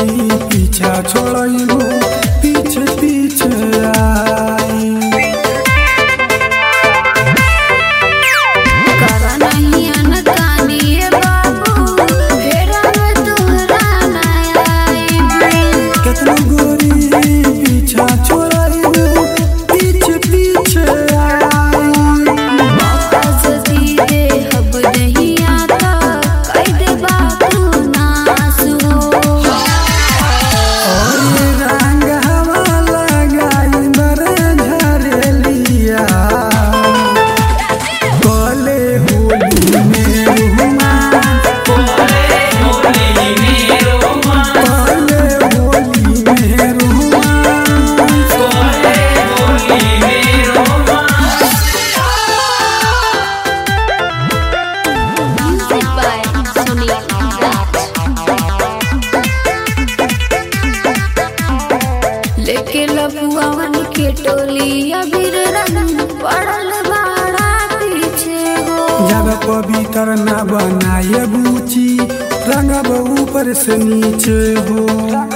पीछा छोड़ू पीछे पीछे आई करा नहीं अनकानी बाबू फेरा में तोहरा नया कितना गोरी पीछा छोड़ू पीछे पीछे आई वापस दी दे अब नहीं आता कह दे बाबू नास हो रंग हवा लगाई मरे झरेलिया बोले होली में रोमान बोले होली में रोमान Music by Sunil Raj. लेके लपुआवन के टोली अबीर रंग पड़ल बाड़ा पीछे हो जब पवित्र न बनाए बूची रंग ऊपर से नीचे हो